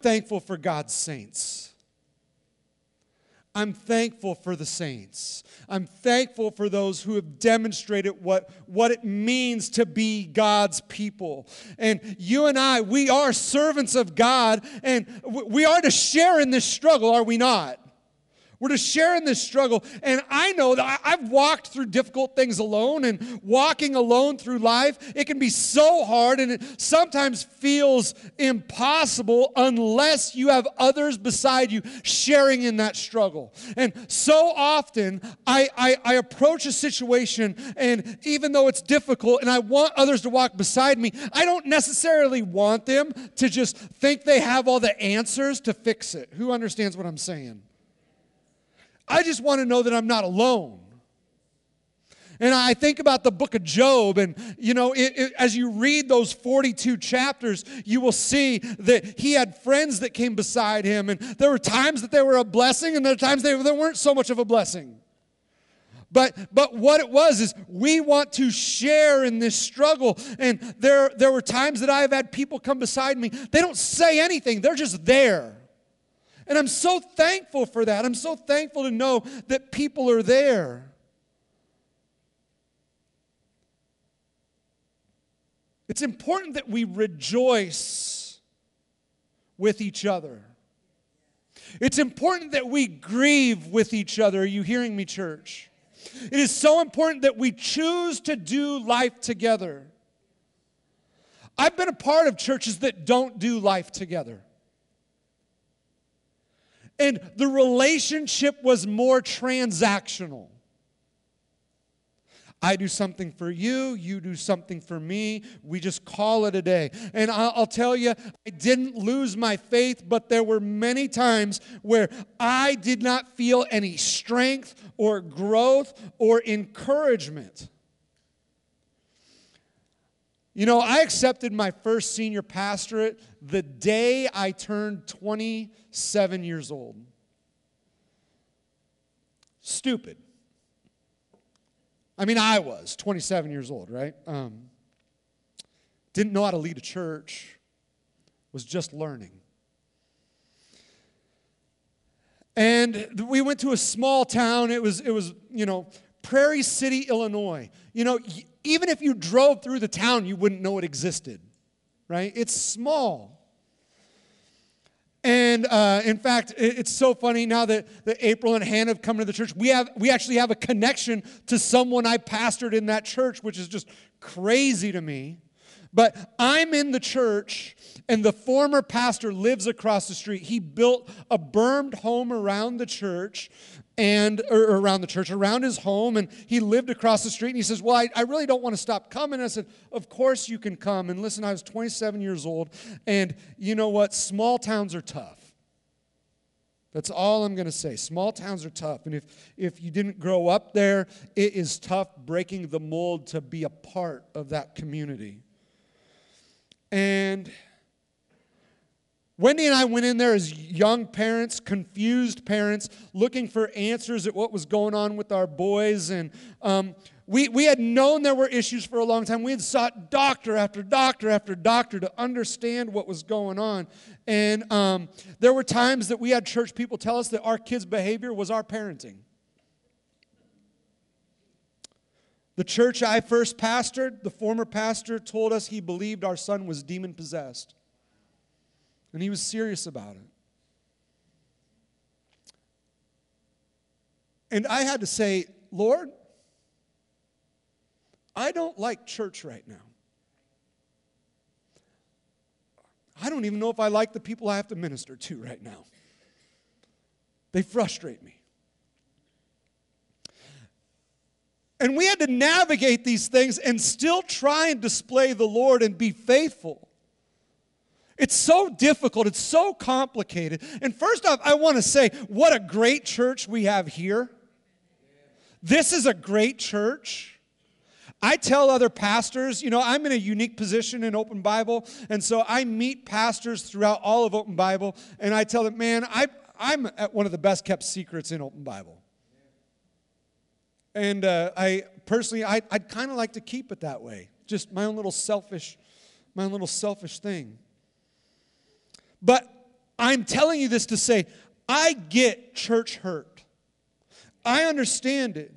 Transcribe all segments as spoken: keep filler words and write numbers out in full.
thankful for God's saints. I'm thankful for the saints. I'm thankful for those who have demonstrated what, what it means to be God's people. And you and I, we are servants of God, and we are to share in this struggle, are we not? We're to share in this struggle. And I know that I've walked through difficult things alone, and walking alone through life, it can be so hard, and it sometimes feels impossible unless you have others beside you sharing in that struggle. And so often, I, I, I approach a situation, and even though it's difficult, and I want others to walk beside me, I don't necessarily want them to just think they have all the answers to fix it. Who understands what I'm saying? I just want to know that I'm not alone. And I think about the book of Job, and, you know, it, it, as you read those forty-two chapters, you will see that he had friends that came beside him, and there were times that they were a blessing, and there were times they, they weren't so much of a blessing. But but what it was is we want to share in this struggle, and there, there were times that I've had people come beside me. They don't say anything. They're just there. And I'm so thankful for that. I'm so thankful to know that people are there. It's important that we rejoice with each other. It's important that we grieve with each other. Are you hearing me, church? It is so important that we choose to do life together. I've been a part of churches that don't do life together. And the relationship was more transactional. I do something for you, you do something for me, we just call it a day. And I'll, I'll tell you, I didn't lose my faith, but there were many times where I did not feel any strength or growth or encouragement. You know, I accepted my first senior pastorate the day I turned twenty-seven years old. Stupid. I mean, I was twenty-seven years old, right? Um, didn't know how to lead a church. Was just learning. And we went to a small town. It was, it was, you know, Prairie City, Illinois. You know, even if you drove through the town, you wouldn't know it existed, right? It's small. And uh, in fact, it's so funny now that, that April and Hannah have come to the church. We have we actually have a connection to someone I pastored in that church, which is just crazy to me. But I'm in the church, and the former pastor lives across the street. He built a bermed home around the church, and or around the church, around his home, and he lived across the street. And he says, well, I, I really don't want to stop coming. And I said, of course you can come. And listen, I was twenty-seven years old, and you know what? Small towns are tough. That's all I'm going to say. Small towns are tough. And if, if you didn't grow up there, it is tough breaking the mold to be a part of that community. And Wendy and I went in there as young parents, confused parents, looking for answers at what was going on with our boys. And um, we, we had known there were issues for a long time. We had sought doctor after doctor after doctor to understand what was going on. And um, there were times that we had church people tell us that our kids' behavior was our parenting. The church I first pastored, the former pastor told us he believed our son was demon-possessed. And he was serious about it. And I had to say, Lord, I don't like church right now. I don't even know if I like the people I have to minister to right now. They frustrate me. And we had to navigate these things and still try and display the Lord and be faithful. It's so difficult. It's so complicated. And first off, I want to say, what a great church we have here. This is a great church. I tell other pastors, you know, I'm in a unique position in Open Bible, and so I meet pastors throughout all of Open Bible, and I tell them, man, I, I'm at one of the best kept secrets in Open Bible. And uh, I personally, I, I'd kind of like to keep it that way. Just my own little selfish, my own little selfish thing. But I'm telling you this to say, I get church hurt. I understand it.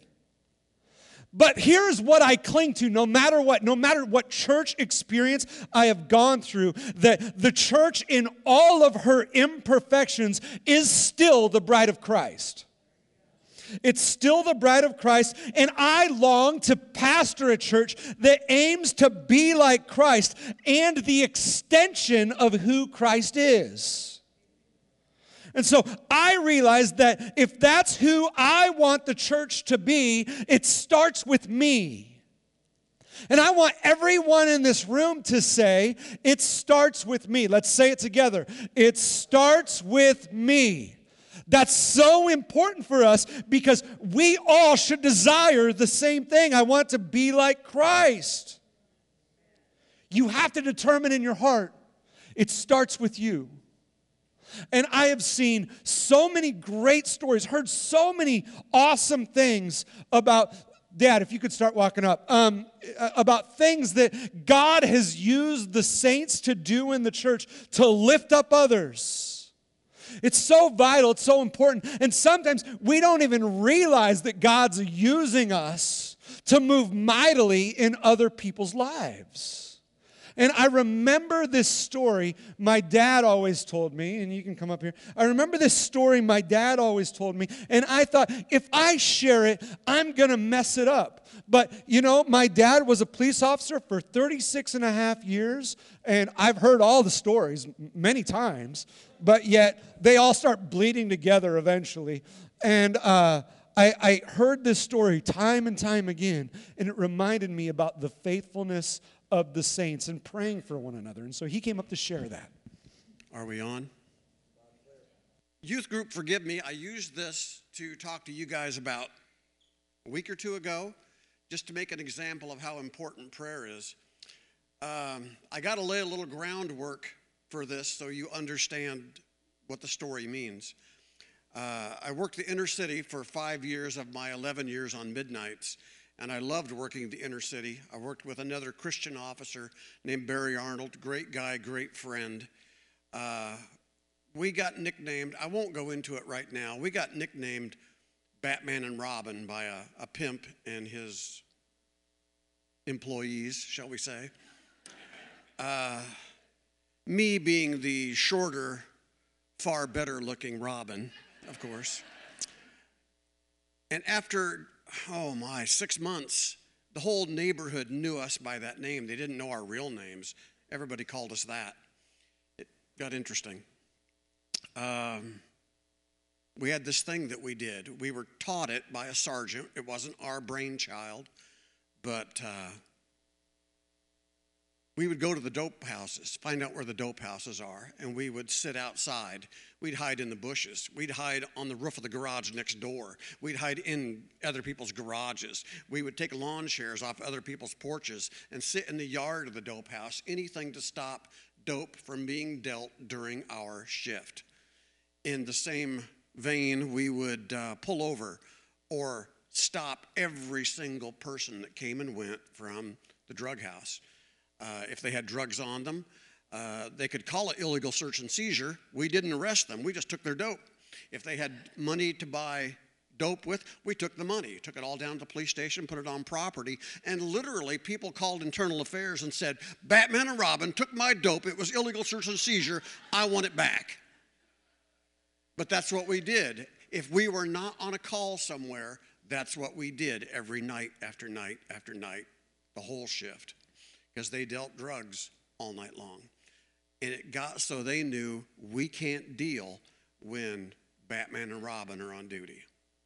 But here's what I cling to no matter what, no matter what church experience I have gone through, that the church in all of her imperfections is still the bride of Christ. It's still the bride of Christ, and I long to pastor a church that aims to be like Christ and the extension of who Christ is. And so I realized that if that's who I want the church to be, it starts with me. And I want everyone in this room to say, it starts with me. Let's say it together. It starts with me. That's so important for us because we all should desire the same thing. I want to be like Christ. You have to determine in your heart, it starts with you. And I have seen so many great stories, heard so many awesome things about, Dad, if you could start walking up, um, about things that God has used the saints to do in the church to lift up others. It's so vital, it's so important. And sometimes we don't even realize that God's using us to move mightily in other people's lives. And I remember this story my dad always told me, and you can come up here. I remember this story my dad always told me, and I thought, if I share it, I'm going to mess it up. But, you know, my dad was a police officer for thirty-six and a half years, and I've heard all the stories many times, but yet they all start bleeding together eventually. And uh, I, I heard this story time and time again, and it reminded me about the faithfulness of the saints and praying for one another. And so he came up to share that. Are we on? Youth group, forgive me. I used this to talk to you guys about a week or two ago, just to make an example of how important prayer is. Um, I got to lay a little groundwork for this so you understand what the story means. Uh, I worked the inner city for five years of my eleven years on midnights. And I loved working the inner city. I worked with another Christian officer named Barry Arnold, great guy, great friend. Uh, we got nicknamed, I won't go into it right now, we got nicknamed Batman and Robin by a, a pimp and his employees, shall we say. Uh, me being the shorter, far better looking Robin, of course. And after oh my, six months, the whole neighborhood knew us by that name. They didn't know our real names. Everybody called us that. It got interesting. Um, we had this thing that we did. We were taught it by a sergeant. It wasn't our brainchild, but uh, we would go to the dope houses, find out where the dope houses are, and we would sit outside. We'd hide in the bushes. We'd hide on the roof of the garage next door. We'd hide in other people's garages. We would take lawn chairs off other people's porches and sit in the yard of the dope house, anything to stop dope from being dealt during our shift. In the same vein, we would uh, pull over or stop every single person that came and went from the drug house. Uh, if they had drugs on them, uh, they could call it illegal search and seizure. We didn't arrest them. We just took their dope. If they had money to buy dope with, we took the money, took it all down to the police station, put it on property, and literally people called internal affairs and said, Batman and Robin took my dope. It was illegal search and seizure. I want it back. But that's what we did. If we were not on a call somewhere, that's what we did every night after night after night, the whole shift. Because they dealt drugs all night long. And it got so they knew we can't deal when Batman and Robin are on duty.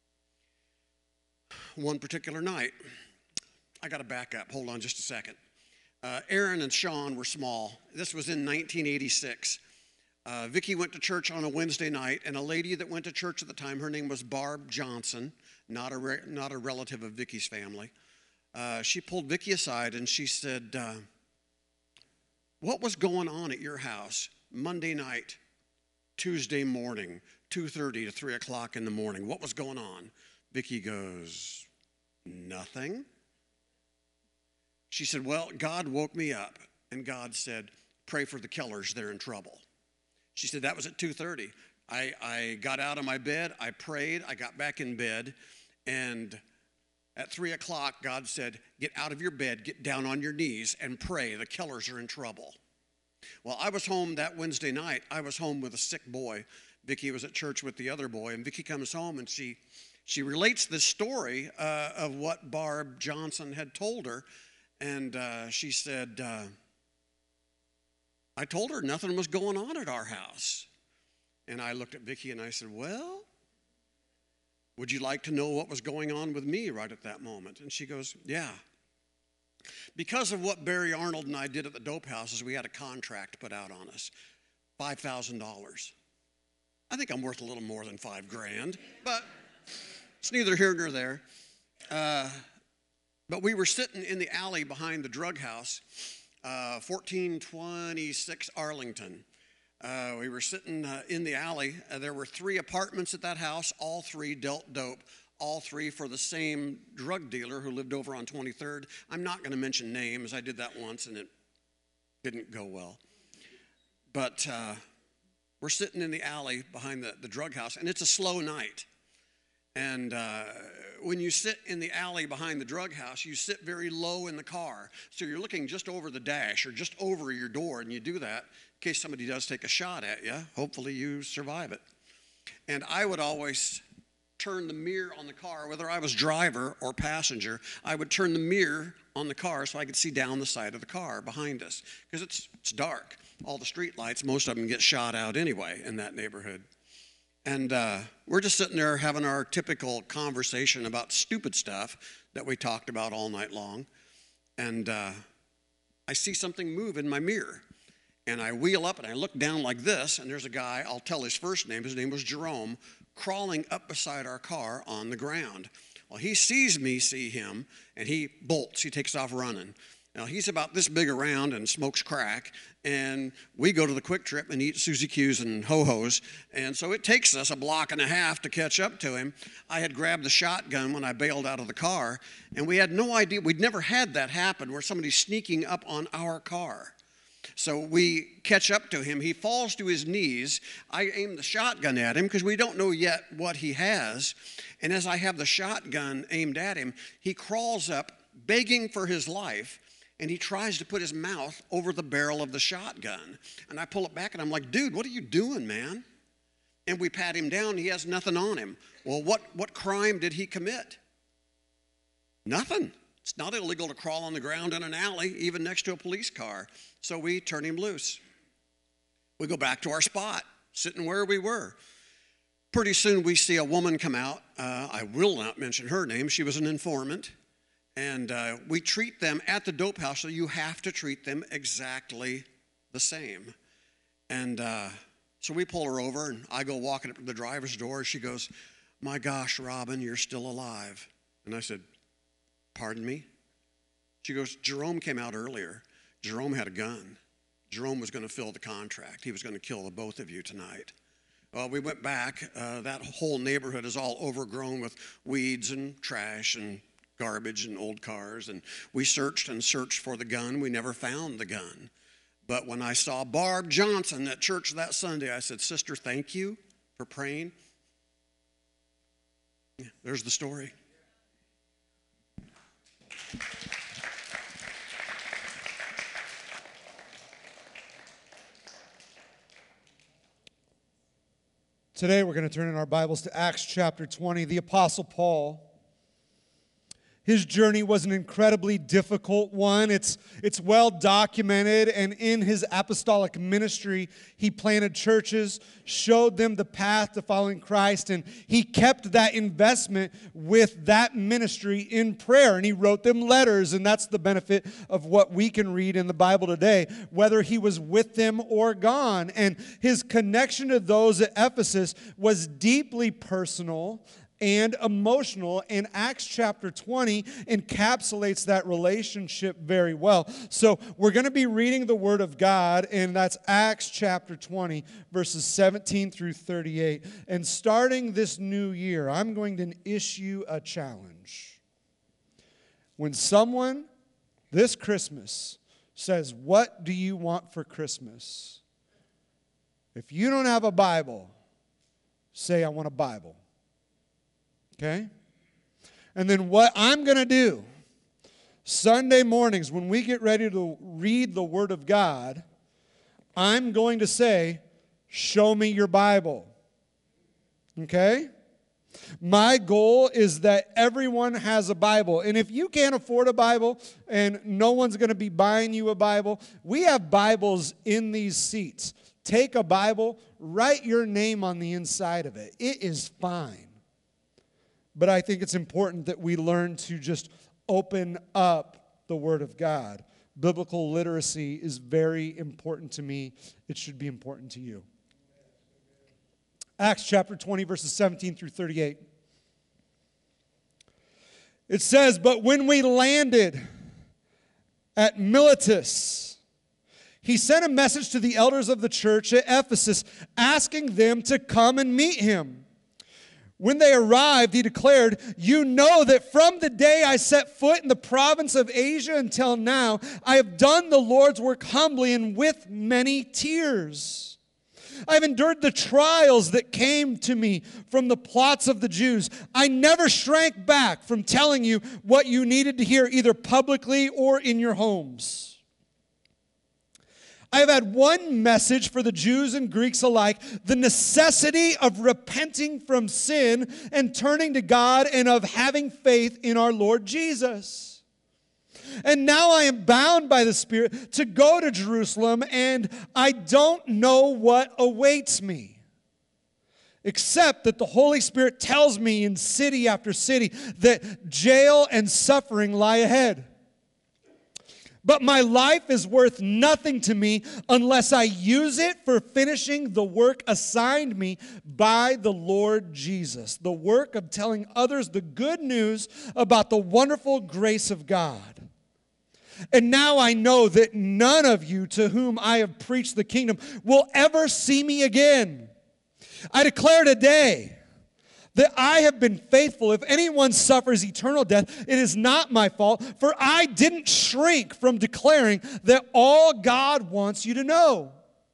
One particular night, I got to back up. Hold on just a second. Uh, Aaron and Sean were small. This was in nineteen eighty-six. Uh, Vicki went to church on a Wednesday night, and a lady that went to church at the time, her name was Barb Johnson, not a, re- not a relative of Vicki's family. Uh, she pulled Vicki aside and she said, uh, what was going on at your house Monday night, Tuesday morning, two thirty to three o'clock in the morning? What was going on? Vicki goes, nothing. She said, well, God woke me up and God said, pray for the Kellers, they're in trouble. She said, that was at two thirty. I, I got out of my bed, I prayed, I got back in bed, and at three o'clock, God said, get out of your bed, get down on your knees, and pray. The killers are in trouble. Well, I was home that Wednesday night. I was home with a sick boy. Vicki was at church with the other boy, and Vicki comes home, and she, she relates this story uh, of what Barb Johnson had told her, and uh, she said, uh, I told her nothing was going on at our house. And I looked at Vicki and I said, well, would you like to know what was going on with me right at that moment? And she goes, yeah. Because of what Barry Arnold and I did at the dope houses, we had a contract put out on us, five thousand dollars. I think I'm worth a little more than five grand, but it's neither here nor there. Uh, but we were sitting in the alley behind the drug house, uh, fourteen twenty-six Arlington. Uh, we were sitting uh, in the alley. Uh, there were three apartments at that house. All three dealt dope. All three for the same drug dealer who lived over on twenty-third. I'm not going to mention names. I did that once and it didn't go well. But uh, we're sitting in the alley behind the, the drug house, and it's a slow night. And uh, when you sit in the alley behind the drug house, you sit very low in the car. So you're looking just over the dash or just over your door, and you do that in case somebody does take a shot at you. Hopefully you survive it. And I would always turn the mirror on the car, whether I was driver or passenger, I would turn the mirror on the car so I could see down the side of the car behind us, because it's, it's dark. All the street lights, most of them get shot out anyway in that neighborhood. And uh, we're just sitting there having our typical conversation about stupid stuff that we talked about all night long. And uh, I see something move in my mirror. And I wheel up and I look down like this, and there's a guy, I'll tell his first name, his name was Jerome, crawling up beside our car on the ground. Well, he sees me see him, and he bolts, he takes off running. Now, he's about this big around and smokes crack, and we go to the Quick Trip and eat Suzy Q's and Ho-Hos, and so it takes us a block and a half to catch up to him. I had grabbed the shotgun when I bailed out of the car, and we had no idea, we'd never had that happen where somebody's sneaking up on our car. So we catch up to him. He falls to his knees. I aim the shotgun at him because we don't know yet what he has. And as I have the shotgun aimed at him, he crawls up begging for his life, and he tries to put his mouth over the barrel of the shotgun. And I pull it back, and I'm like, dude, what are you doing, man? And we pat him down. He has nothing on him. Well, what, what crime did he commit? Nothing. It's not illegal to crawl on the ground in an alley, even next to a police car. So we turn him loose. We go back to our spot, sitting where we were. Pretty soon we see a woman come out. Uh, I will not mention her name. She was an informant. And uh, we treat them at the dope house, so you have to treat them exactly the same. And uh, so we pull her over, and I go walking up to the driver's door. She goes, my gosh, Robin, you're still alive. And I said, pardon me? She goes, Jerome came out earlier. Jerome had a gun. Jerome was going to fill the contract. He was going to kill the both of you tonight. Well, we went back. Uh, that whole neighborhood is all overgrown with weeds and trash and garbage and old cars. And we searched and searched for the gun. We never found the gun. But when I saw Barb Johnson at church that Sunday, I said, sister, thank you for praying. Yeah, there's the story. Today we're going to turn in our Bibles to Acts chapter twenty. The Apostle Paul, his journey was an incredibly difficult one. It's, it's well documented, and in his apostolic ministry, he planted churches, showed them the path to following Christ, and he kept that investment with that ministry in prayer, and he wrote them letters, and that's the benefit of what we can read in the Bible today, whether he was with them or gone. And his connection to those at Ephesus was deeply personal and emotional, and Acts chapter twenty encapsulates that relationship very well. So we're going to be reading the Word of God, and that's Acts chapter twenty, verses seventeen through thirty-eight. And starting this new year, I'm going to issue a challenge. When someone this Christmas says, what do you want for Christmas? If you don't have a Bible, say, I want a Bible. Okay? And then what I'm going to do, Sunday mornings when we get ready to read the Word of God, I'm going to say, show me your Bible. Okay? My goal is that everyone has a Bible. And if you can't afford a Bible and no one's going to be buying you a Bible, we have Bibles in these seats. Take a Bible, write your name on the inside of it. It is fine. But I think it's important that we learn to just open up the Word of God. Biblical literacy is very important to me. It should be important to you. Acts chapter twenty, verses seventeen through thirty-eight. It says, but when we landed at Miletus, he sent a message to the elders of the church at Ephesus, asking them to come and meet him. When they arrived, he declared, you know that from the day I set foot in the province of Asia until now, I have done the Lord's work humbly and with many tears. I have endured the trials that came to me from the plots of the Jews. I never shrank back from telling you what you needed to hear, either publicly or in your homes. I have had one message for the Jews and Greeks alike, the necessity of repenting from sin and turning to God and of having faith in our Lord Jesus. And now I am bound by the Spirit to go to Jerusalem, and I don't know what awaits me, except that the Holy Spirit tells me in city after city that jail and suffering lie ahead. But my life is worth nothing to me unless I use it for finishing the work assigned me by the Lord Jesus, the work of telling others the good news about the wonderful grace of God. And now I know that none of you to whom I have preached the kingdom will ever see me again. I declare today that I have been faithful. If anyone suffers eternal death, it is not my fault, for I didn't shrink from declaring that all God wants you to know.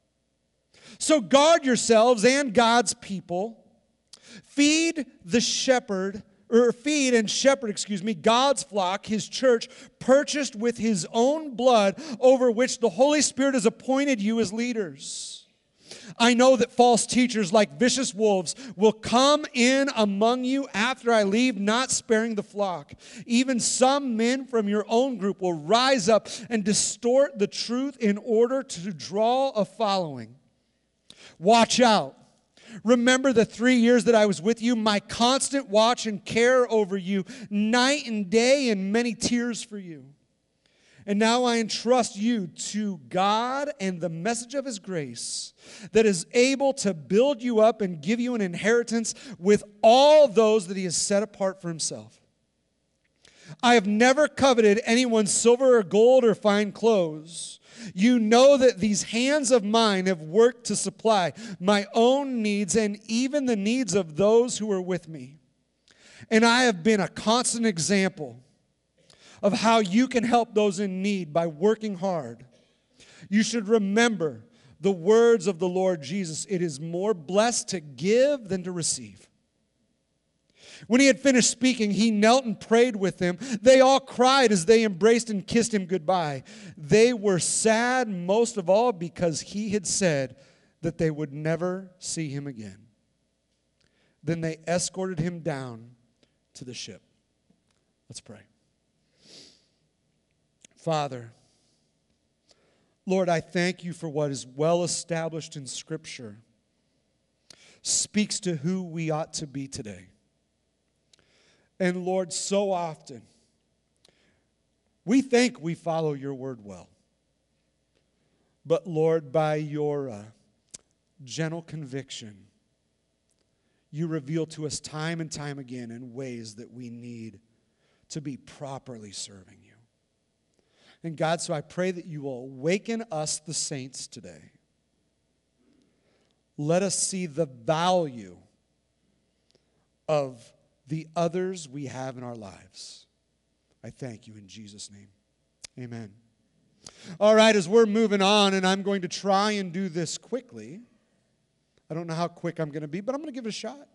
So guard yourselves and God's people. Feed the shepherd or feed and shepherd, excuse me, God's flock, his church, purchased with his own blood, over which the Holy Spirit has appointed you as leaders. I know that false teachers like vicious wolves will come in among you after I leave, not sparing the flock. Even some men from your own group will rise up and distort the truth in order to draw a following. Watch out. Remember the three years that I was with you, my constant watch and care over you, night and day, and many tears for you. And now I entrust you to God and the message of his grace that is able to build you up and give you an inheritance with all those that he has set apart for himself. I have never coveted anyone's silver or gold or fine clothes. You know that these hands of mine have worked to supply my own needs and even the needs of those who are with me. And I have been a constant example of how you can help those in need by working hard. You should remember the words of the Lord Jesus. It is more blessed to give than to receive. When he had finished speaking, he knelt and prayed with them. They all cried as they embraced and kissed him goodbye. They were sad most of all because he had said that they would never see him again. Then they escorted him down to the ship. Let's pray. Father, Lord, I thank you for what is well established in Scripture, speaks to who we ought to be today. And Lord, so often, we think we follow your word well. But Lord, by your uh, gentle conviction, you reveal to us time and time again in ways that we need to be properly serving you. And God, so I pray that you will awaken us, the saints, today. Let us see the value of the others we have in our lives. I thank you in Jesus' name. Amen. All right, as we're moving on, and I'm going to try and do this quickly, I don't know how quick I'm going to be, but I'm going to give it a shot.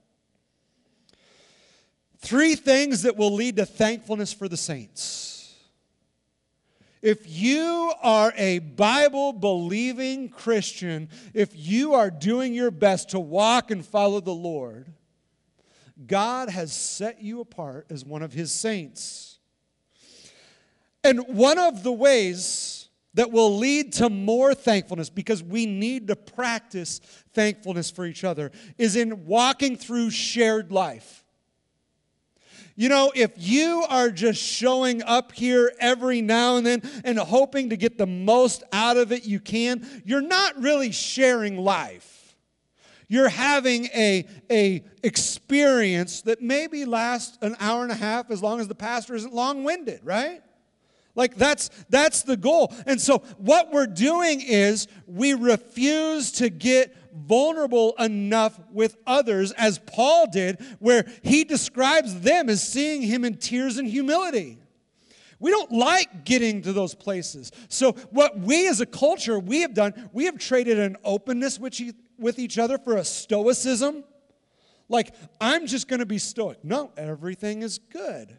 Three things that will lead to thankfulness for the saints. If you are a Bible-believing Christian, if you are doing your best to walk and follow the Lord, God has set you apart as one of His saints. And one of the ways that will lead to more thankfulness, because we need to practice thankfulness for each other, is in walking through shared life. You know, if you are just showing up here every now and then and hoping to get the most out of it you can, you're not really sharing life. You're having a, a experience that maybe lasts an hour and a half as long as the pastor isn't long-winded, right? Like that's that's the goal. And so what we're doing is we refuse to get vulnerable enough with others, as Paul did, where he describes them as seeing him in tears and humility. We don't like getting to those places. So what we as a culture, we have done, we have traded an openness with with each other for a stoicism. Like, I'm just going to be stoic. No, everything is good.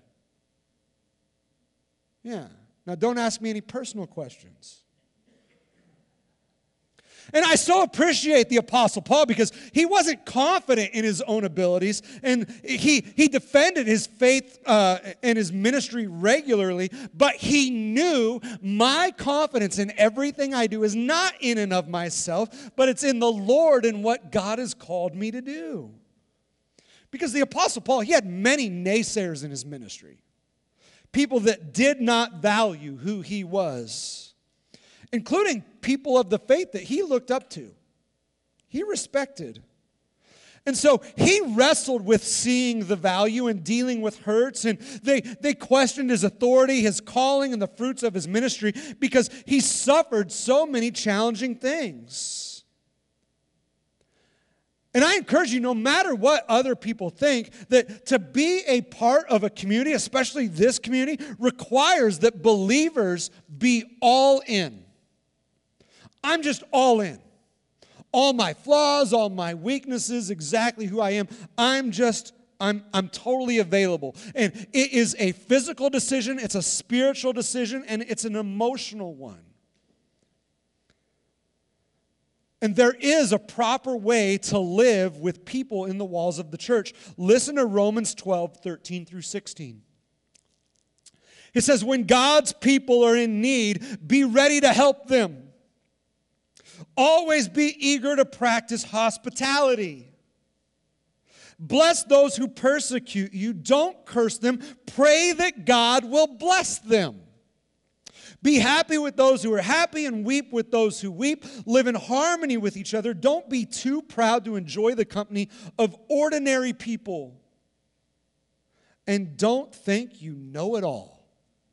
Yeah. Now, don't ask me any personal questions. And I so appreciate the Apostle Paul because he wasn't confident in his own abilities, and he, he defended his faith uh, and his ministry regularly, but he knew my confidence in everything I do is not in and of myself, but it's in the Lord and what God has called me to do. Because the Apostle Paul, he had many naysayers in his ministry. People that did not value who he was, including people of the faith that he looked up to, he respected. And so he wrestled with seeing the value and dealing with hurts, and they, they questioned his authority, his calling, and the fruits of his ministry because he suffered so many challenging things. And I encourage you, no matter what other people think, that to be a part of a community, especially this community, requires that believers be all in. I'm just all in. All my flaws, all my weaknesses, exactly who I am. I'm just, I'm, I'm totally available. And it is a physical decision, it's a spiritual decision, and it's an emotional one. And there is a proper way to live with people in the walls of the church. Listen to Romans twelve, thirteen through sixteen. It says, when God's people are in need, be ready to help them. Always be eager to practice hospitality. Bless those who persecute you. Don't curse them. Pray that God will bless them. Be happy with those who are happy and weep with those who weep. Live in harmony with each other. Don't be too proud to enjoy the company of ordinary people. And don't think you know it all.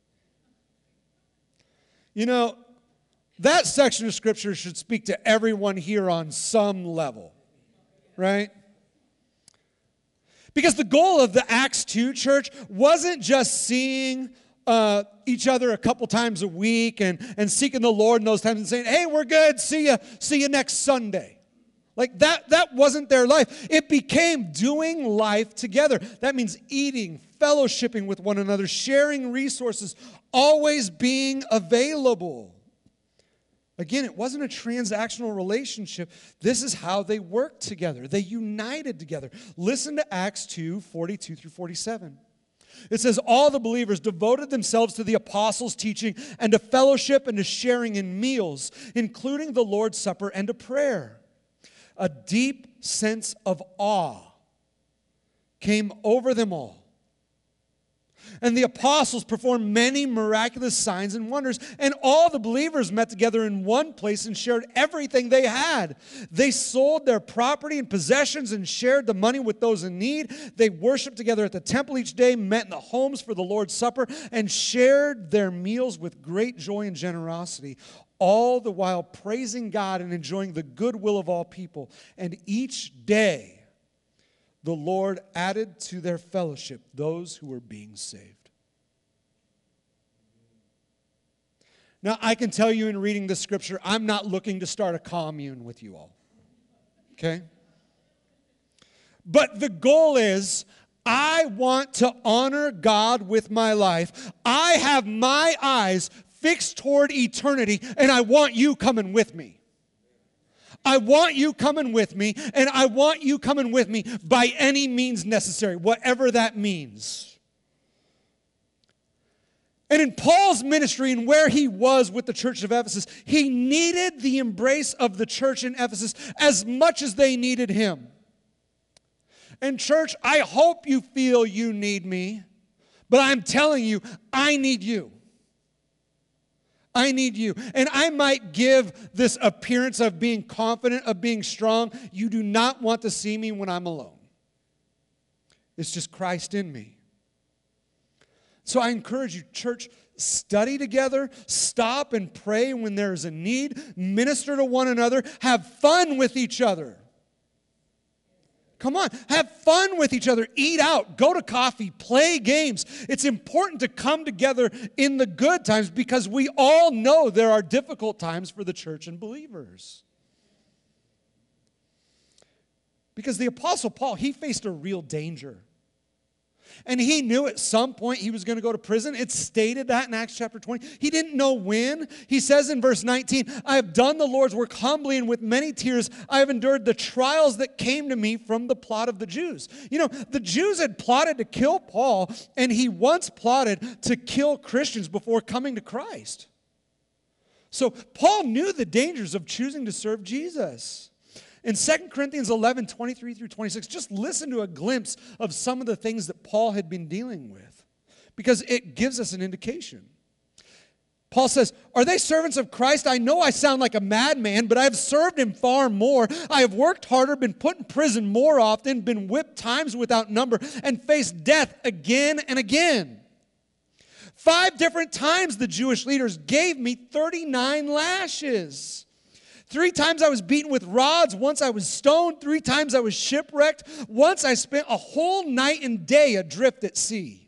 You know, that section of Scripture should speak to everyone here on some level, right? Because the goal of the Acts two church wasn't just seeing Uh, each other a couple times a week and, and seeking the Lord in those times and saying, hey, we're good, see you, see you next Sunday. Like that, that wasn't their life. It became doing life together. That means eating, fellowshipping with one another, sharing resources, always being available. Again, it wasn't a transactional relationship. This is how they worked together. They united together. Listen to Acts two, forty-two through forty-seven. It says, all the believers devoted themselves to the apostles' teaching and to fellowship and to sharing in meals, including the Lord's Supper and to prayer. A deep sense of awe came over them all. And the apostles performed many miraculous signs and wonders, and all the believers met together in one place and shared everything they had. They sold their property and possessions and shared the money with those in need. They worshiped together at the temple each day, met in the homes for the Lord's Supper, and shared their meals with great joy and generosity, all the while praising God and enjoying the goodwill of all people. And each day, the Lord added to their fellowship those who were being saved. Now, I can tell you in reading this scripture, I'm not looking to start a commune with you all. Okay? But the goal is, I want to honor God with my life. I have my eyes fixed toward eternity, and I want you coming with me. I want you coming with me, and I want you coming with me by any means necessary, whatever that means. And in Paul's ministry and where he was with the church of Ephesus, he needed the embrace of the church in Ephesus as much as they needed him. And church, I hope you feel you need me, but I'm telling you, I need you. I need you. And I might give this appearance of being confident, of being strong. You do not want to see me when I'm alone. It's just Christ in me. So I encourage you, church, study together, stop and pray when there's a need, minister to one another, have fun with each other. Come on, have fun with each other, eat out, go to coffee, play games. It's important to come together in the good times because we all know there are difficult times for the church and believers. Because the Apostle Paul, he faced a real danger. And he knew at some point he was going to go to prison. It's stated that in Acts chapter twenty. He didn't know when. He says in verse nineteen, I have done the Lord's work humbly and with many tears. I have endured the trials that came to me from the plot of the Jews. You know, the Jews had plotted to kill Paul, and he once plotted to kill Christians before coming to Christ. So Paul knew the dangers of choosing to serve Jesus. In Second Corinthians eleven, twenty-three through twenty-six, just listen to a glimpse of some of the things that Paul had been dealing with, because it gives us an indication. Paul says, are they servants of Christ? I know I sound like a madman, but I have served him far more. I have worked harder, been put in prison more often, been whipped times without number, and faced death again and again. Five different times the Jewish leaders gave me thirty-nine lashes. Three times I was beaten with rods. Once I was stoned. Three times I was shipwrecked. Once I spent a whole night and day adrift at sea.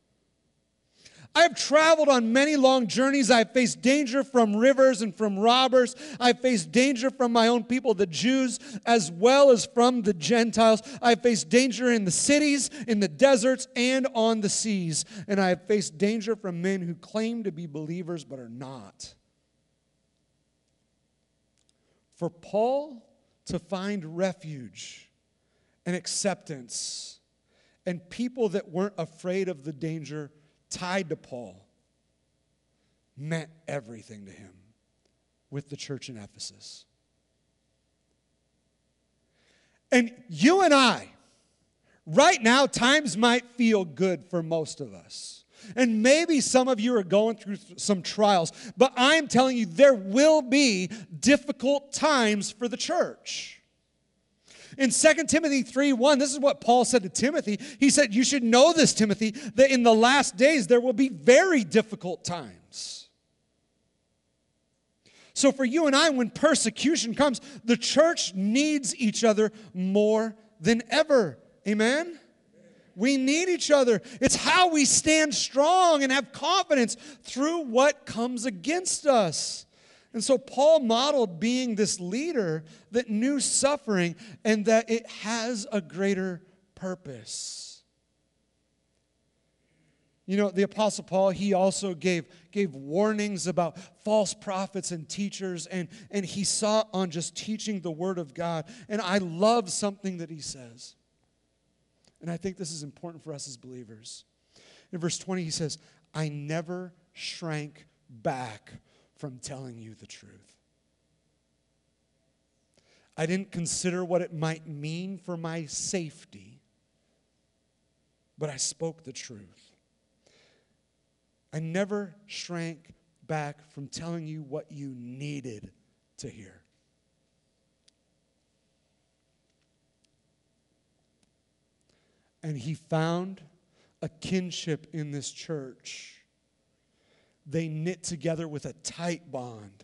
I have traveled on many long journeys. I have faced danger from rivers and from robbers. I have faced danger from my own people, the Jews, as well as from the Gentiles. I have faced danger in the cities, in the deserts, and on the seas. And I have faced danger from men who claim to be believers but are not. For Paul to find refuge and acceptance and people that weren't afraid of the danger tied to Paul meant everything to him with the church in Ephesus. And you and I, right now, times might feel good for most of us. And maybe some of you are going through some trials, but I'm telling you, there will be difficult times for the church. In Second Timothy three one, this is what Paul said to Timothy. He said, you should know this, Timothy, that in the last days there will be very difficult times. So for you and I, when persecution comes, the church needs each other more than ever. Amen? We need each other. It's how we stand strong and have confidence through what comes against us. And so Paul modeled being this leader that knew suffering and that it has a greater purpose. You know, the Apostle Paul, he also gave, gave warnings about false prophets and teachers, and, and he saw on just teaching the Word of God. And I love something that he says. And I think this is important for us as believers. In verse twenty, he says, I never shrank back from telling you the truth. I didn't consider what it might mean for my safety, but I spoke the truth. I never shrank back from telling you what you needed to hear. And he found a kinship in this church. They knit together with a tight bond.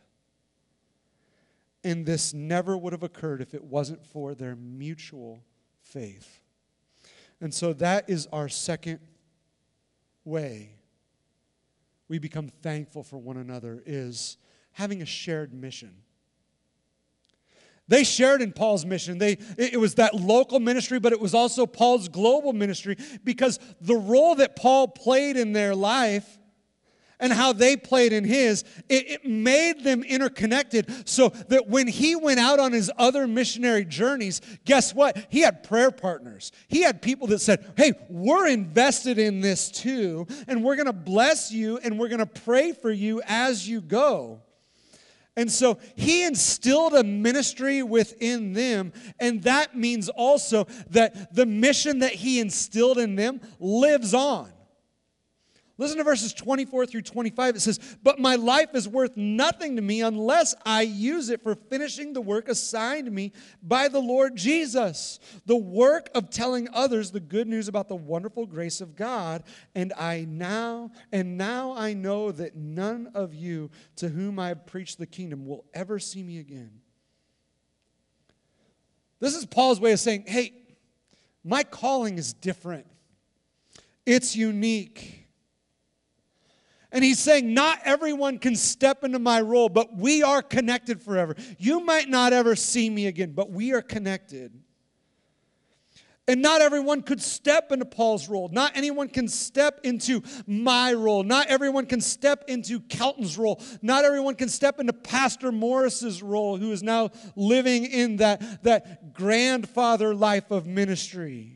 And this never would have occurred if it wasn't for their mutual faith. And so that is our second way we become thankful for one another, is having a shared mission. They shared in Paul's mission. They, it it was that local ministry, but it was also Paul's global ministry, because the role that Paul played in their life and how they played in his, it, it made them interconnected, so that when he went out on his other missionary journeys, guess what? He had prayer partners. He had people that said, hey, we're invested in this too, and we're going to bless you, and we're going to pray for you as you go. And so he instilled a ministry within them, and that means also that the mission that he instilled in them lives on. Listen to verses twenty-four through twenty-five. It says, but my life is worth nothing to me unless I use it for finishing the work assigned me by the Lord Jesus, the work of telling others the good news about the wonderful grace of God. And I now, and now I know that none of you to whom I have preached the kingdom will ever see me again. This is Paul's way of saying, hey, my calling is different. It's unique. And he's saying, not everyone can step into my role, but we are connected forever. You might not ever see me again, but we are connected. And not everyone could step into Paul's role. Not anyone can step into my role. Not everyone can step into Kelton's role. Not everyone can step into Pastor Morris's role, who is now living in that, that grandfather life of ministry.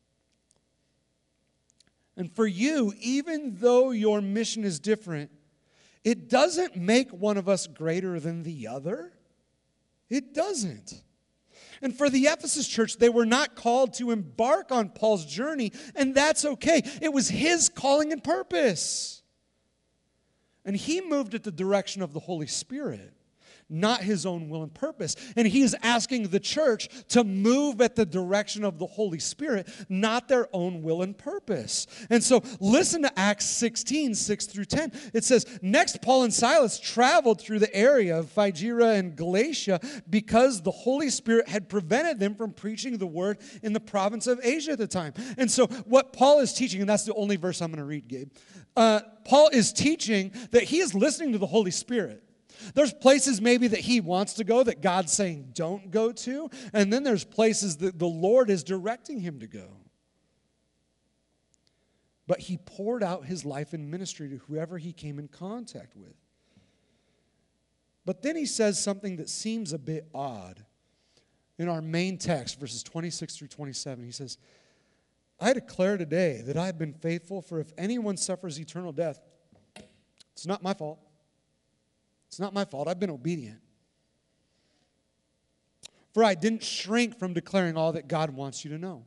And for you, even though your mission is different, it doesn't make one of us greater than the other. It doesn't. And for the Ephesus church, they were not called to embark on Paul's journey, and that's okay. It was his calling and purpose. And he moved at the direction of the Holy Spirit, not his own will and purpose. And he is asking the church to move at the direction of the Holy Spirit, not their own will and purpose. And so listen to Acts sixteen, six through ten. It says, next Paul and Silas traveled through the area of Phrygia and Galatia because the Holy Spirit had prevented them from preaching the word in the province of Asia at the time. And so what Paul is teaching, and that's the only verse I'm going to read, Gabe. Uh, Paul is teaching that he is listening to the Holy Spirit. There's places maybe that he wants to go that God's saying don't go to. And then there's places that the Lord is directing him to go. But he poured out his life in ministry to whoever he came in contact with. But then he says something that seems a bit odd. In our main text, verses twenty-six through twenty-seven, he says, I declare today that I have been faithful, for if anyone suffers eternal death, it's not my fault. It's not my fault. I've been obedient. For I didn't shrink from declaring all that God wants you to know.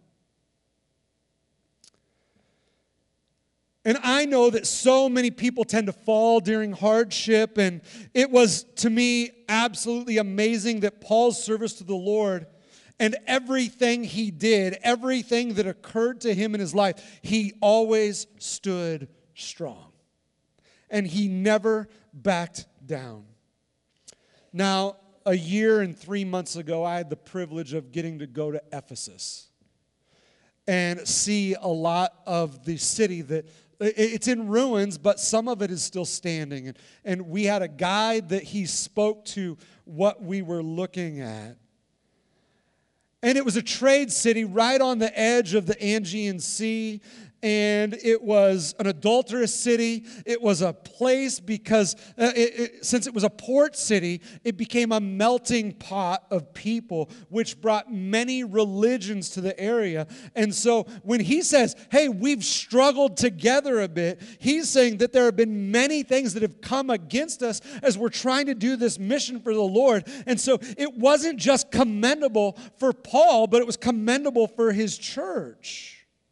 And I know that so many people tend to fall during hardship, and it was, to me, absolutely amazing that Paul's service to the Lord and everything he did, everything that occurred to him in his life, he always stood strong. And he never backed down. Now, a year and three months ago, I had the privilege of getting to go to Ephesus and see a lot of the city that it's in ruins, but some of it is still standing. And, and we had a guide that he spoke to what we were looking at. And it was a trade city right on the edge of the Aegean Sea. And it was an adulterous city. It was a place because uh, it, it, since it was a port city, it became a melting pot of people, which brought many religions to the area. And so when he says, hey, we've struggled together a bit, he's saying that there have been many things that have come against us as we're trying to do this mission for the Lord. And so it wasn't just commendable for Paul, but it was commendable for his church.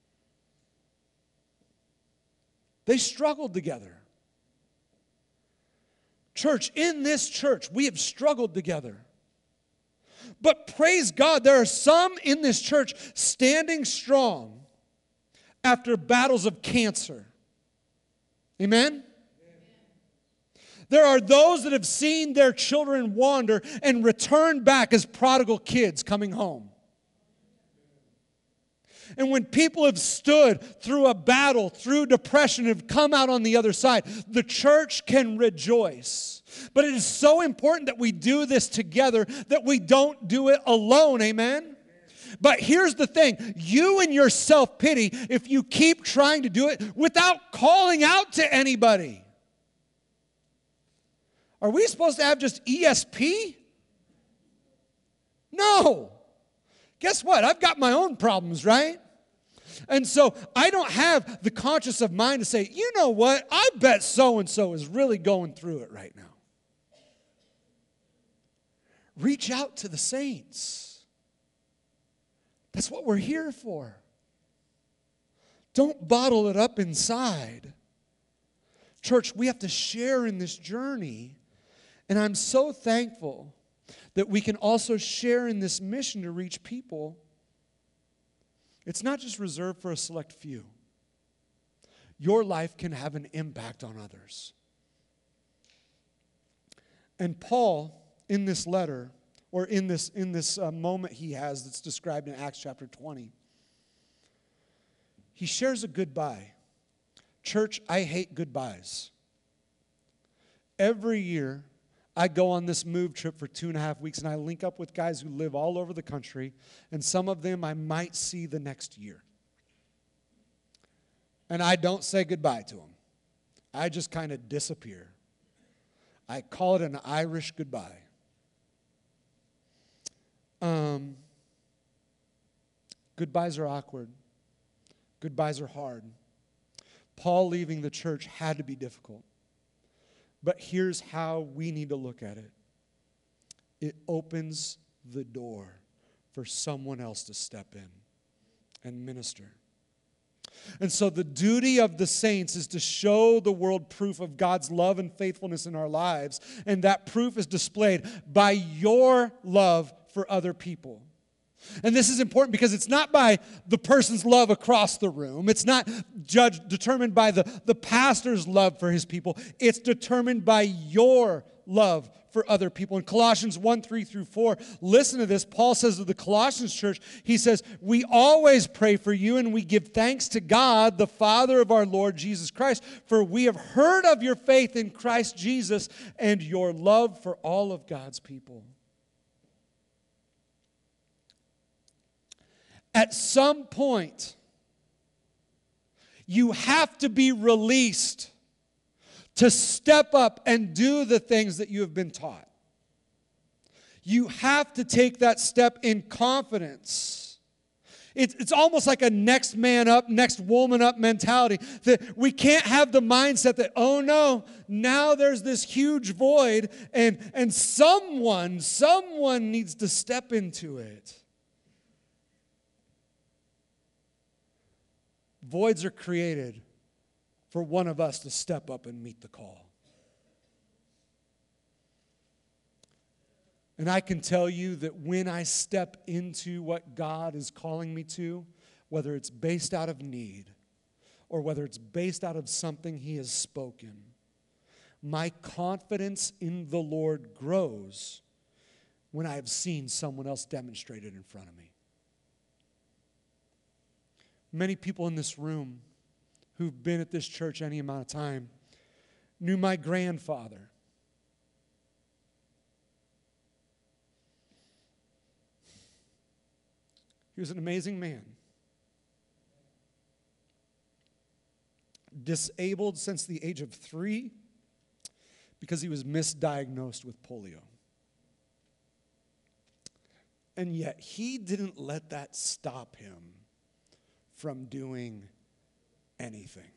They struggled together. Church, in this church, we have struggled together. But praise God, there are some in this church standing strong after battles of cancer. Amen? There are those that have seen their children wander and return back as prodigal kids coming home. And when people have stood through a battle, through depression, have come out on the other side, the church can rejoice But it is so important that we do this together, that we don't do it alone, amen? But here's the thing, you and your self-pity, if you keep trying to do it without calling out to anybody. Are we supposed to have just E S P? No. Guess what? I've got my own problems, right? And so I don't have the conscience of mind to say, you know what? I bet so-and-so is really going through it right now. Reach out to the saints. That's what we're here for. Don't bottle it up inside. Church, we have to share in this journey. And I'm so thankful that we can also share in this mission to reach people. It's not just reserved for a select few. Your life can have an impact on others. And Paul, in this letter, or in this, in this uh, moment he has that's described in Acts chapter twenty, he shares a goodbye. Church, I hate goodbyes. Every year, I go on this move trip for two and a half weeks, and I link up with guys who live all over the country, and some of them I might see the next year. And I don't say goodbye to them. I just kind of disappear. I call it an Irish goodbye. Um, goodbyes are awkward. Goodbyes are hard. Paul leaving the church had to be difficult. But here's how we need to look at it. It opens the door for someone else to step in and minister. And so the duty of the saints is to show the world proof of God's love and faithfulness in our lives. And that proof is displayed by your love for other people. And this is important because it's not by the person's love across the room. It's not judged, determined by the, the pastor's love for his people. It's determined by your love for other people. In Colossians one, three through four, listen to this. Paul says to the Colossians church, he says, we always pray for you and we give thanks to God, the Father of our Lord Jesus Christ, for we have heard of your faith in Christ Jesus and your love for all of God's people. At some point, you have to be released to step up and do the things that you have been taught. You have to take that step in confidence. It's, it's almost like a next man up, next woman up mentality. That we can't have the mindset that, oh no, now there's this huge void and, and someone, someone needs to step into it. Voids are created for one of us to step up and meet the call. And I can tell you that when I step into what God is calling me to, whether it's based out of need or whether it's based out of something He has spoken, my confidence in the Lord grows when I have seen someone else demonstrate it in front of me. Many people in this room who've been at this church any amount of time knew my grandfather. He was an amazing man. Disabled since the age of three because he was misdiagnosed with polio. And yet he didn't let that stop him from doing anything.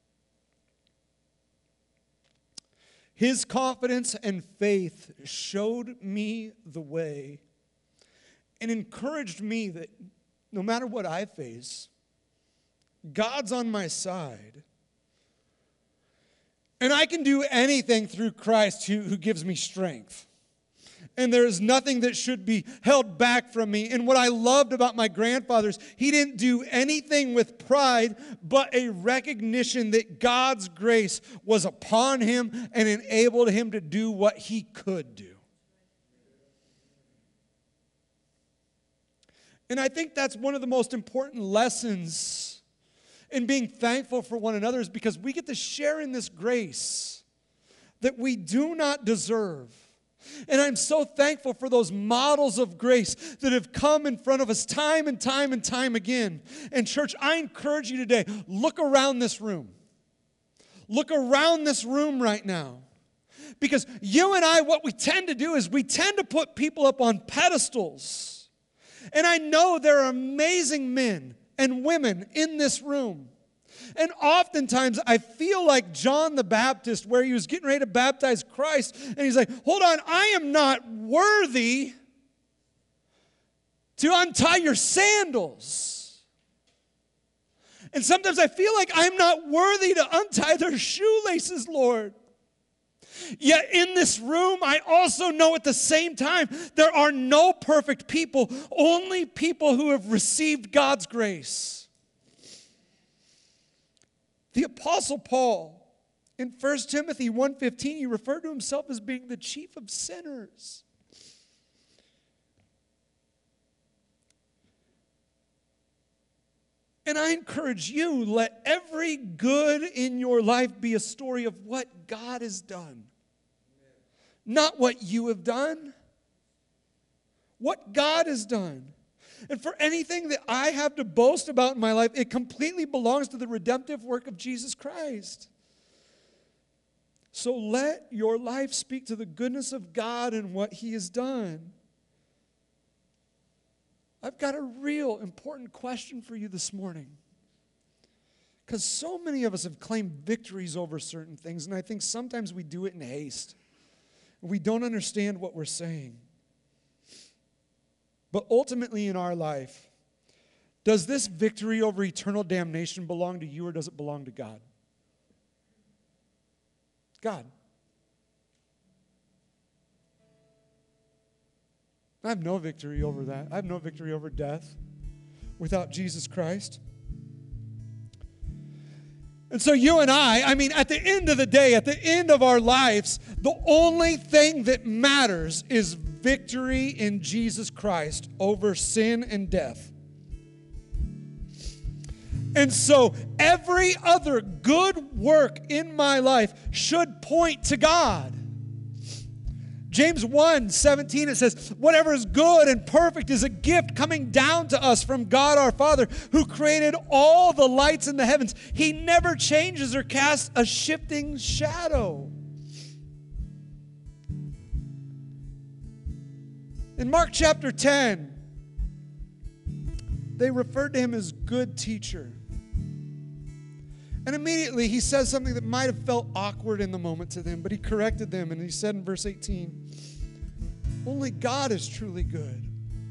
His confidence and faith showed me the way and encouraged me that no matter what I face, God's on my side. And I can do anything through Christ who, who gives me strength. And there is nothing that should be held back from me. And what I loved about my grandfather's, he didn't do anything with pride, but a recognition that God's grace was upon him and enabled him to do what he could do. And I think that's one of the most important lessons in being thankful for one another is because we get to share in this grace. that we do not deserve. And I'm so thankful for those models of grace that have come in front of us time and time and time again. And church, I encourage you today, look around this room. Look around this room right now. Because you and I, what we tend to do is we tend to put people up on pedestals. And I know there are amazing men and women in this room. And oftentimes I feel like John the Baptist, where he was getting ready to baptize Christ, and he's like, hold on, I am not worthy to untie your sandals. And sometimes I feel like I'm not worthy to untie their shoelaces, Lord. Yet in this room, I also know at the same time, there are no perfect people, only people who have received God's grace. The Apostle Paul, in First Timothy one fifteen, he referred to himself as being the chief of sinners. And I encourage you, let every good in your life be a story of what God has done. Not what you have done. What God has done. And for anything that I have to boast about in my life, it completely belongs to the redemptive work of Jesus Christ. So let your life speak to the goodness of God and what He has done. I've got a real important question for you this morning. Because so many of us have claimed victories over certain things, and I think sometimes we do it in haste. We don't understand what we're saying. But ultimately in our life, does this victory over eternal damnation belong to you, or does it belong to God? God. I have no victory over that. I have no victory over death without Jesus Christ. And so you and I, I mean, at the end of the day, at the end of our lives, the only thing that matters is victory in Jesus Christ over sin and death. And so every other good work in my life should point to God. James one seventeen, it says, whatever is good and perfect is a gift coming down to us from God our Father, who created all the lights in the heavens. He never changes or casts a shifting shadow. In Mark chapter ten, they referred to him as good teacher. And immediately he says something that might have felt awkward in the moment to them, but he corrected them, and he said in verse eighteen, only God is truly good.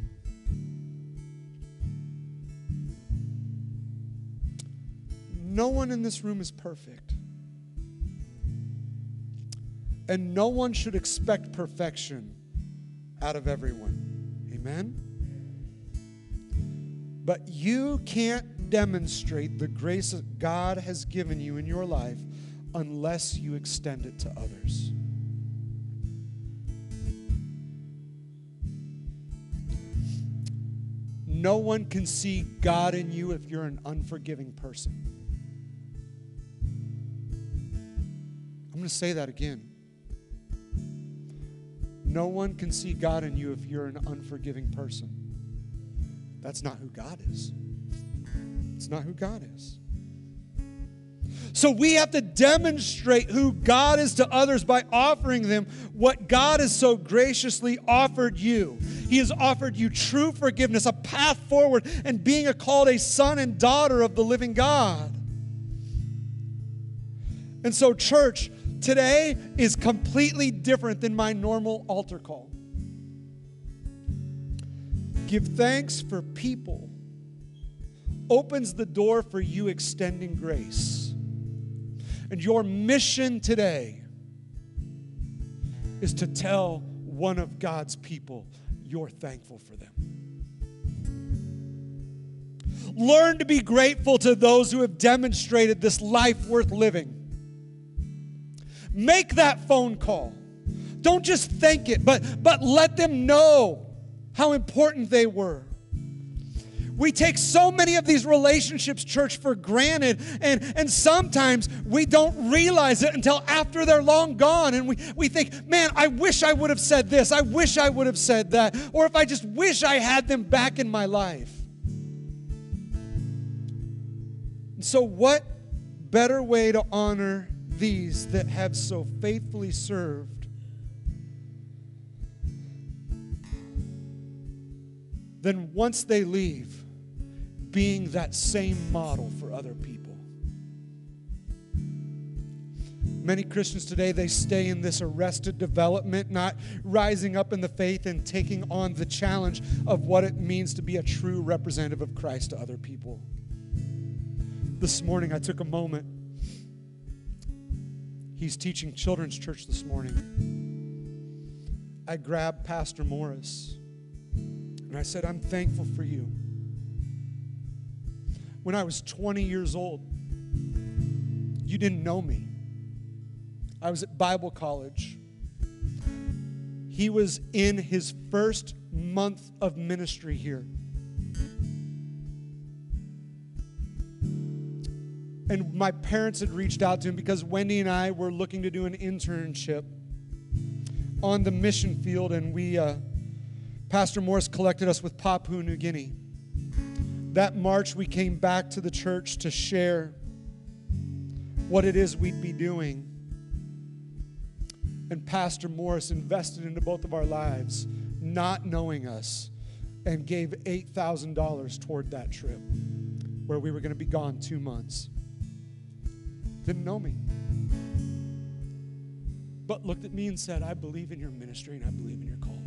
No one in this room is perfect. And no one should expect perfection out of everyone. Amen? But you can't demonstrate the grace that God has given you in your life unless you extend it to others. No one can see God in you if you're an unforgiving person. I'm going to say that again. No one can see God in you if you're an unforgiving person. That's not who God is. It's not who God is. So we have to demonstrate who God is to others by offering them what God has so graciously offered you. He has offered you true forgiveness, a path forward, and being a, called a son and daughter of the living God. And so, church, today is completely different than my normal altar call. Give thanks for people opens the door for you extending grace. And your mission today is to tell one of God's people you're thankful for them. Learn to be grateful to those who have demonstrated this life worth living. Make that phone call. Don't just think it, but, but let them know how important they were. We take so many of these relationships, church, for granted, and, and sometimes we don't realize it until after they're long gone, and we, we think, man, I wish I would have said this. I wish I would have said that. Or if I just wish I had them back in my life. And so what better way to honor these that have so faithfully served than once they leave, being that same model for other people? Many Christians today, they stay in this arrested development, not rising up in the faith and taking on the challenge of what it means to be a true representative of Christ to other people. This morning, I took a moment. He's teaching children's church this morning. I grabbed Pastor Morris, and I said, I'm thankful for you. When I was twenty years old, you didn't know me. I was at Bible college. He was in his first month of ministry here. And my parents had reached out to him because Wendy and I were looking to do an internship on the mission field, and we, uh, Pastor Morris collected us with Papua New Guinea. That March, we came back to the church to share what it is we'd be doing. And Pastor Morris invested into both of our lives, not knowing us, and gave eight thousand dollars toward that trip, where we were going to be gone two months. Didn't know me, but looked at me and said, I believe in your ministry and I believe in your calling.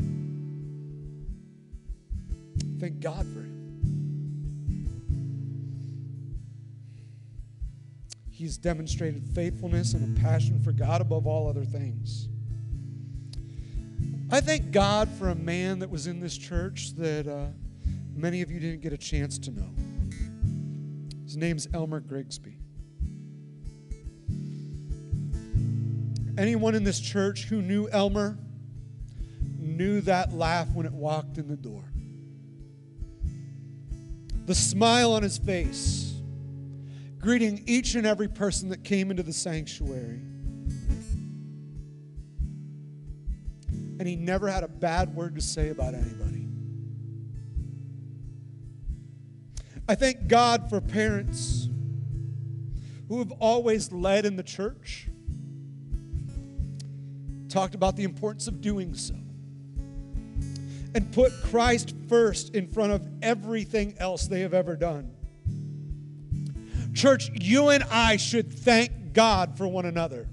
Thank God for him. He's demonstrated faithfulness and a passion for God above all other things. I thank God for a man that was in this church that uh, many of you didn't get a chance to know. His name's Elmer Grigsby. Anyone in this church who knew Elmer knew that laugh when it walked in the door. The smile on his face, greeting each and every person that came into the sanctuary. And he never had a bad word to say about anybody. I thank God for parents who have always led in the church, talked about the importance of doing so, and put Christ first in front of everything else they have ever done. Church, you and I should thank God for one another.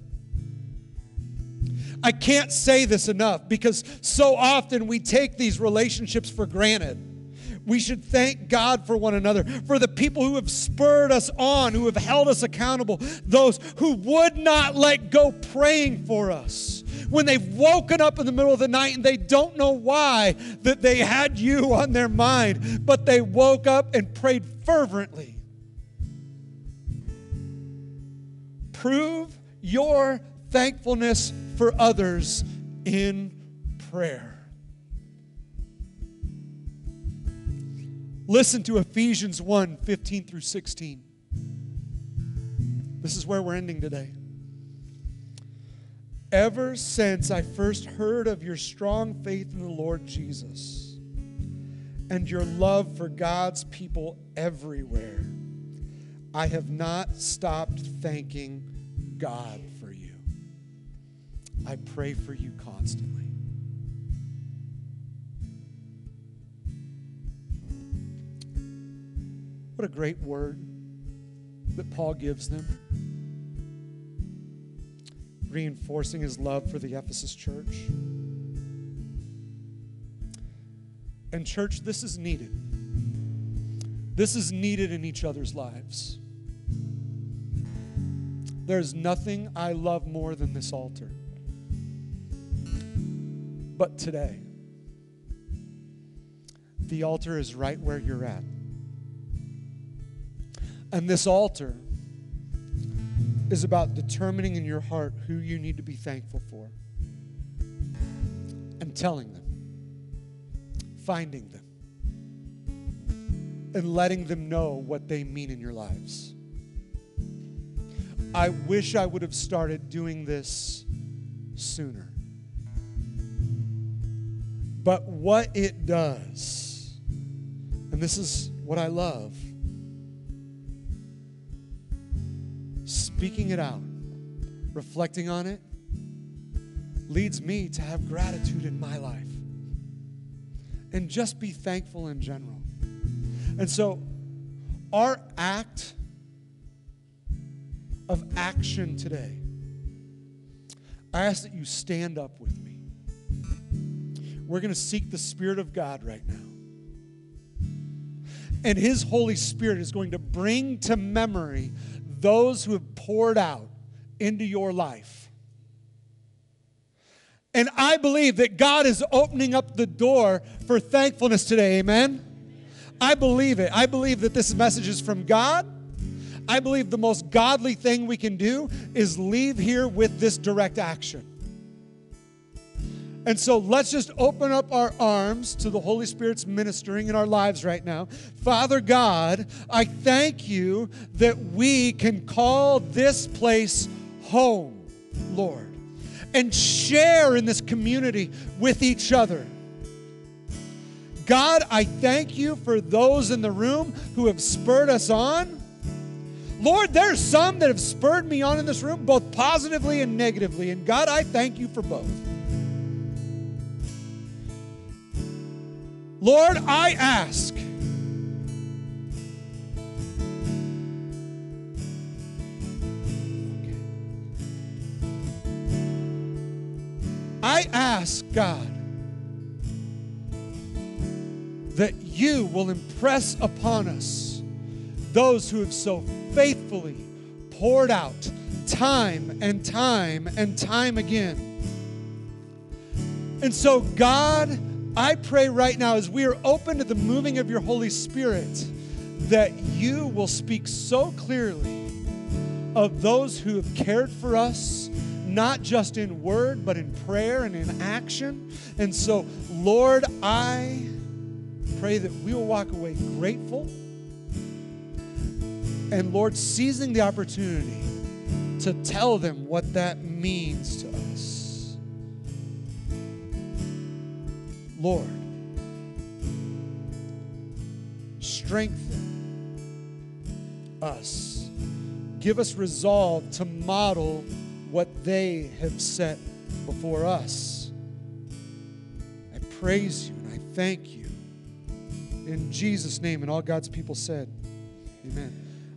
I can't say this enough because so often we take these relationships for granted. We should thank God for one another, for the people who have spurred us on, who have held us accountable, those who would not let go praying for us. When they've woken up in the middle of the night and they don't know why that they had you on their mind, but they woke up and prayed fervently. Prove your thankfulness for others in prayer. Listen to Ephesians one, fifteen through sixteen. This is where we're ending today. Ever since I first heard of your strong faith in the Lord Jesus and your love for God's people everywhere, I have not stopped thanking God for you. I pray for you constantly. What a great word that Paul gives them, reinforcing his love for the Ephesus church. And church, this is needed. This is needed in each other's lives. There's nothing I love more than this altar. But today, the altar is right where you're at. And this altar is about determining in your heart who you need to be thankful for and telling them, finding them, and letting them know what they mean in your lives. I wish I would have started doing this sooner. But what it does, and this is what I love, speaking it out, reflecting on it, leads me to have gratitude in my life and just be thankful in general. And so our act of action today, I ask that you stand up with me. We're going to seek the Spirit of God right now. And His Holy Spirit is going to bring to memory those who have poured out into your life. And I believe that God is opening up the door for thankfulness today. Amen? I believe it. I believe that this message is from God. I believe the most godly thing we can do is leave here with this direct action. And so let's just open up our arms to the Holy Spirit's ministering in our lives right now. Father God, I thank you that we can call this place home, Lord, and share in this community with each other. God, I thank you for those in the room who have spurred us on. Lord, there's some that have spurred me on in this room, both positively and negatively. And God, I thank you for both. Lord, I ask I ask, God, that you will impress upon us those who have so faithfully poured out time and time and time again. And so, God, I pray right now as we are open to the moving of your Holy Spirit that you will speak so clearly of those who have cared for us, not just in word, but in prayer and in action. And so, Lord, I pray that we will walk away grateful and, Lord, seizing the opportunity to tell them what that means to us. Lord, strengthen us. Give us resolve to model what they have set before us. I praise you and I thank you. In Jesus' name, and all God's people said, amen.